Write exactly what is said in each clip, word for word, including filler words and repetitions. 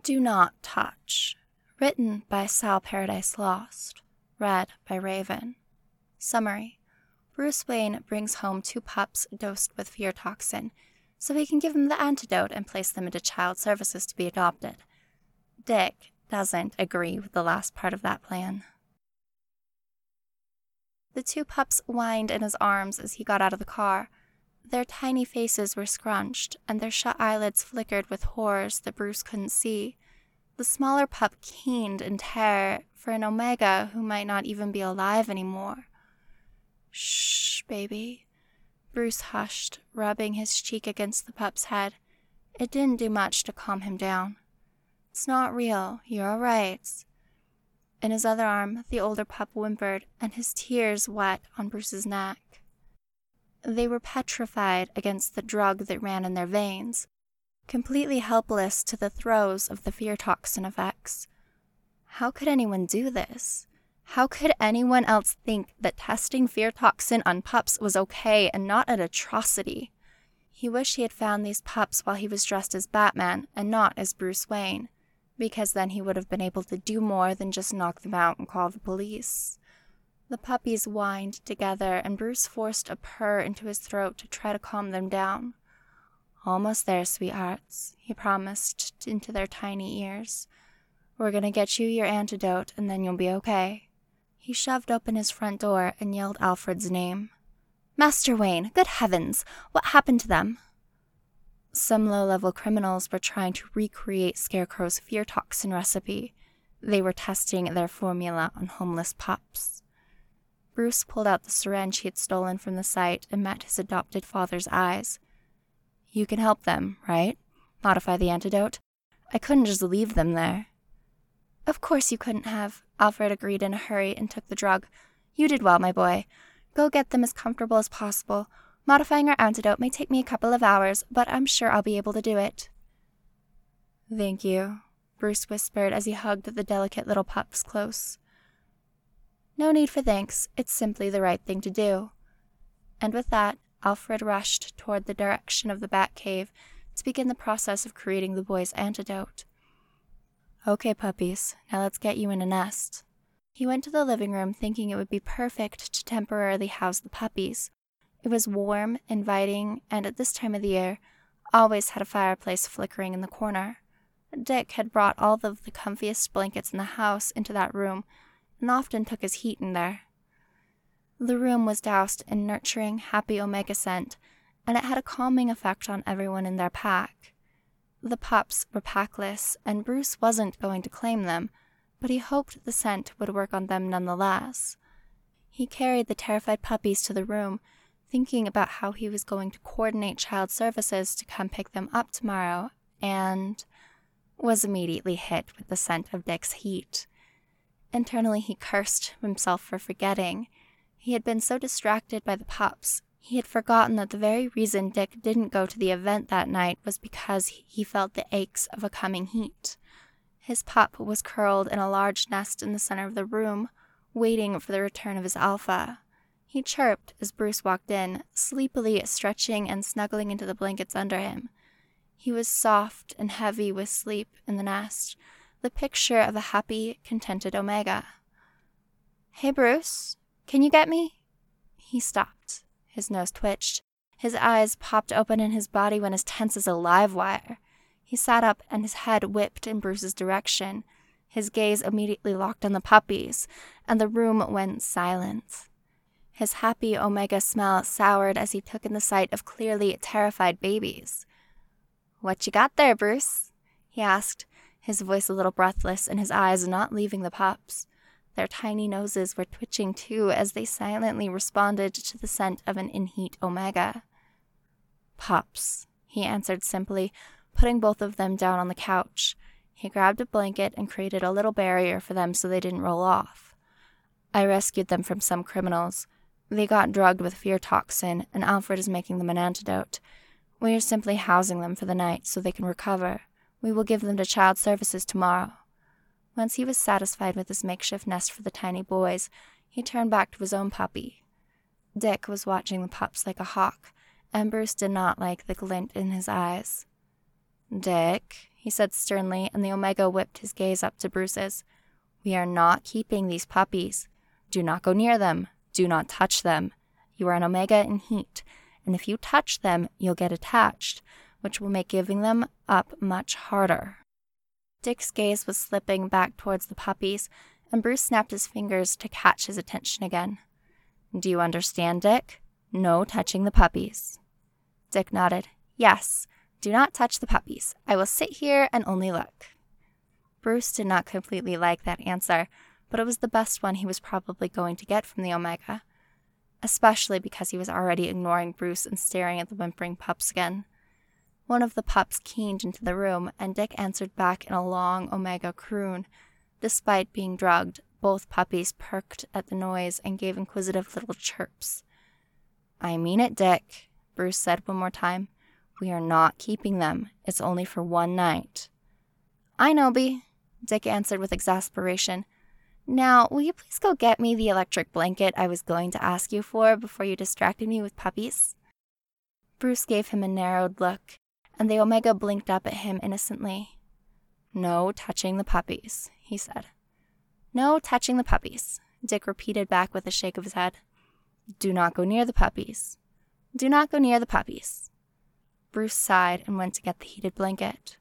Do Not Touch. Written by Sal Paradise Lost. Read by Raven. Summary. Bruce Wayne brings home two pups dosed with fear toxin, so he can give them the antidote and place them into child services to be adopted. Dick doesn't agree with the last part of that plan. The two pups whined in his arms as he got out of the car. Their tiny faces were scrunched, and their shut eyelids flickered with horrors that Bruce couldn't see. The smaller pup keened in terror for an Omega who might not even be alive anymore. "Shh, baby." Bruce hushed, rubbing his cheek against the pup's head. It didn't do much to calm him down. "It's not real. You're all right." In his other arm, the older pup whimpered, and his tears wet on Bruce's neck. They were petrified against the drug that ran in their veins, completely helpless to the throes of the fear toxin effects. How could anyone do this? How could anyone else think that testing fear toxin on pups was okay and not an atrocity? He wished he had found these pups while he was dressed as Batman and not as Bruce Wayne, because then he would have been able to do more than just knock them out and call the police. The puppies whined together, and Bruce forced a purr into his throat to try to calm them down. "Almost there, sweethearts," he promised into their tiny ears. "We're gonna get you your antidote, and then you'll be okay." He shoved open his front door and yelled Alfred's name. "Master Wayne, good heavens, what happened to them?" Some low-level criminals were trying to recreate Scarecrow's fear toxin recipe. They were testing their formula on homeless pups. Bruce pulled out the syringe he had stolen from the site and met his adopted father's eyes. "You can help them, right? Modify the antidote? I couldn't just leave them there." "Of course you couldn't have," Alfred agreed in a hurry and took the drug. "You did well, my boy. Go get them as comfortable as possible. Modifying our antidote may take me a couple of hours, but I'm sure I'll be able to do it." "Thank you," Bruce whispered as he hugged the delicate little pups close. "No need for thanks. It's simply the right thing to do." And with that, Alfred rushed toward the direction of the Batcave to begin the process of creating the boy's antidote. "Okay, puppies, now let's get you in a nest." He went to the living room thinking it would be perfect to temporarily house the puppies. It was warm, inviting, and at this time of the year, always had a fireplace flickering in the corner. Dick had brought all of the comfiest blankets in the house into that room, and often took his heat in there. The room was doused in nurturing, happy Omega scent, and it had a calming effect on everyone in their pack. The pups were packless, and Bruce wasn't going to claim them, but he hoped the scent would work on them nonetheless. He carried the terrified puppies to the room, thinking about how he was going to coordinate child services to come pick them up tomorrow, and was immediately hit with the scent of Dick's heat. Internally, he cursed himself for forgetting. He had been so distracted by the pups, he had forgotten that the very reason Dick didn't go to the event that night was because he felt the aches of a coming heat. His pup was curled in a large nest in the center of the room, waiting for the return of his alpha. He chirped as Bruce walked in, sleepily stretching and snuggling into the blankets under him. He was soft and heavy with sleep in the nest, the picture of a happy, contented Omega. "Hey, Bruce, can you get me?" He stopped. His nose twitched. His eyes popped open and his body went as tense as a live wire. He sat up and his head whipped in Bruce's direction. His gaze immediately locked on the puppies, and the room went silent. His happy Omega smell soured as he took in the sight of clearly terrified babies. "What you got there, Bruce?" he asked, his voice a little breathless and his eyes not leaving the pups. Their tiny noses were twitching too as they silently responded to the scent of an in-heat Omega. "Pups," he answered simply, putting both of them down on the couch. He grabbed a blanket and created a little barrier for them so they didn't roll off. "I rescued them from some criminals. They got drugged with fear toxin, and Alfred is making them an antidote. We are simply housing them for the night so they can recover. We will give them to child services tomorrow." Once he was satisfied with his makeshift nest for the tiny boys, he turned back to his own puppy. Dick was watching the pups like a hawk, and Bruce did not like the glint in his eyes. "Dick," he said sternly, and the Omega whipped his gaze up to Bruce's. "We are not keeping these puppies. Do not go near them. Do not touch them. You are an Omega in heat, and if you touch them, you'll get attached, which will make giving them up much harder." Dick's gaze was slipping back towards the puppies, and Bruce snapped his fingers to catch his attention again. "Do you understand, Dick? No touching the puppies." Dick nodded. "Yes, do not touch the puppies. I will sit here and only look." Bruce did not completely like that answer, but it was the best one he was probably going to get from the Omega, especially because he was already ignoring Bruce and staring at the whimpering pups again. One of the pups keened into the room, and Dick answered back in a long Omega croon. Despite being drugged, both puppies perked at the noise and gave inquisitive little chirps. "I mean it, Dick," Bruce said one more time. "We are not keeping them. It's only for one night." "I know, Bee," Dick answered with exasperation. "Now, will you please go get me the electric blanket I was going to ask you for before you distracted me with puppies?" Bruce gave him a narrowed look, and the Omega blinked up at him innocently. "No touching the puppies," he said. "No touching the puppies," Dick repeated back with a shake of his head. "Do not go near the puppies. Do not go near the puppies." Bruce sighed and went to get the heated blanket.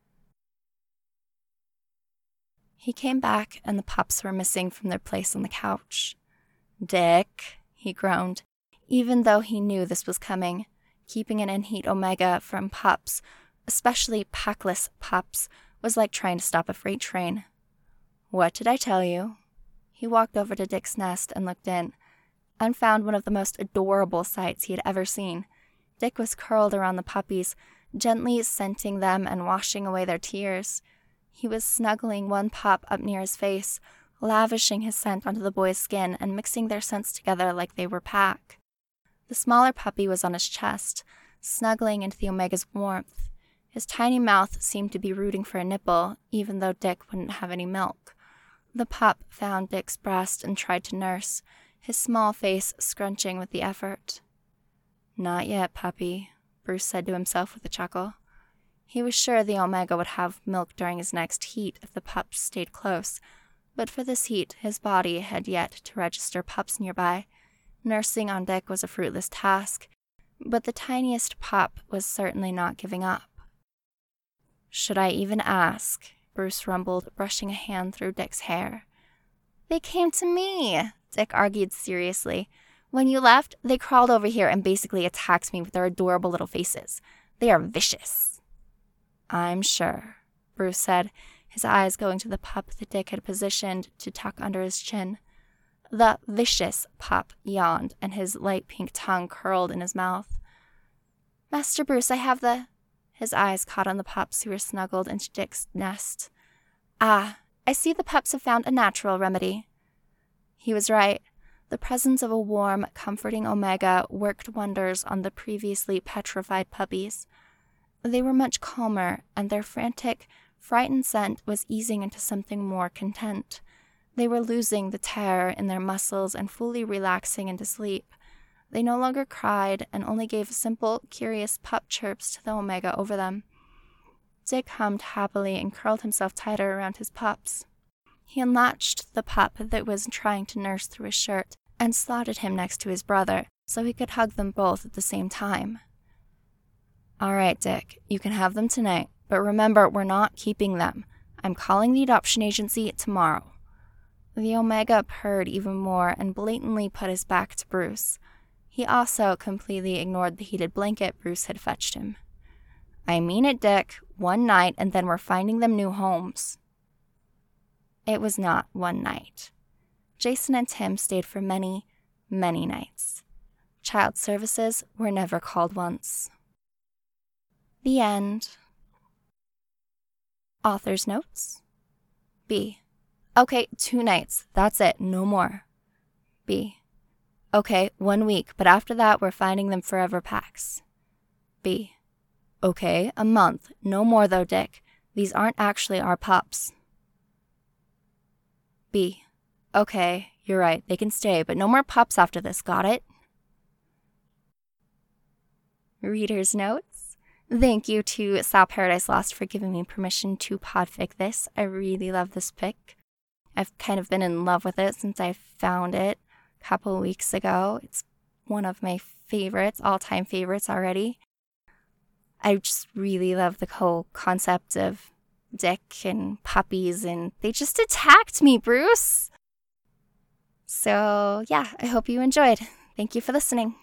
He came back, and the pups were missing from their place on the couch. "Dick," he groaned, even though he knew this was coming. Keeping an in-heat Omega from pups, especially packless pups, was like trying to stop a freight train. "What did I tell you?" He walked over to Dick's nest and looked in, and found one of the most adorable sights he had ever seen. Dick was curled around the puppies, gently scenting them and washing away their tears. He was snuggling one pup up near his face, lavishing his scent onto the boy's skin and mixing their scents together like they were pack. The smaller puppy was on his chest, snuggling into the Omega's warmth. His tiny mouth seemed to be rooting for a nipple, even though Dick wouldn't have any milk. The pup found Dick's breast and tried to nurse, his small face scrunching with the effort. "Not yet, puppy," Bruce said to himself with a chuckle. He was sure the Omega would have milk during his next heat if the pups stayed close, but for this heat his body had yet to register pups nearby. Nursing on Dick was a fruitless task, but the tiniest pup was certainly not giving up. "Should I even ask?" Bruce rumbled, brushing a hand through Dick's hair. "They came to me," Dick argued seriously. "When you left, they crawled over here and basically attacked me with their adorable little faces. They are vicious." "I'm sure," Bruce said, his eyes going to the pup that Dick had positioned to tuck under his chin. The vicious pup yawned, and his light pink tongue curled in his mouth. "Master Bruce, I have the—" His eyes caught on the pups who were snuggled into Dick's nest. "Ah, I see the pups have found a natural remedy." He was right. The presence of a warm, comforting Omega worked wonders on the previously petrified puppies. They were much calmer, and their frantic, frightened scent was easing into something more content. They were losing the terror in their muscles and fully relaxing into sleep. They no longer cried and only gave simple, curious pup chirps to the Omega over them. Dick hummed happily and curled himself tighter around his pups. He unlatched the pup that was trying to nurse through his shirt and slotted him next to his brother so he could hug them both at the same time. "All right, Dick, you can have them tonight, but remember, we're not keeping them. I'm calling the adoption agency tomorrow." The Omega purred even more and blatantly put his back to Bruce. He also completely ignored the heated blanket Bruce had fetched him. "I mean it, Dick. One night, and then we're finding them new homes." It was not one night. Jason and Tim stayed for many, many nights. Child services were never called once. The end. Author's notes. B. Okay, two nights. That's it. No more. B. Okay, one week, but after that we're finding them forever packs. B. Okay, a month. No more though, Dick. These aren't actually our pups. B. Okay, you're right. They can stay, but no more pups after this. Got it? Reader's notes. Thank you to Sal Paradise Lost for giving me permission to podfic this. I really love this pick. I've kind of been in love with it since I found it a couple weeks ago. It's one of my favorites, all-time favorites already. I just really love the whole concept of Dick and puppies, and they just attacked me, Bruce. So, yeah, I hope you enjoyed. Thank you for listening.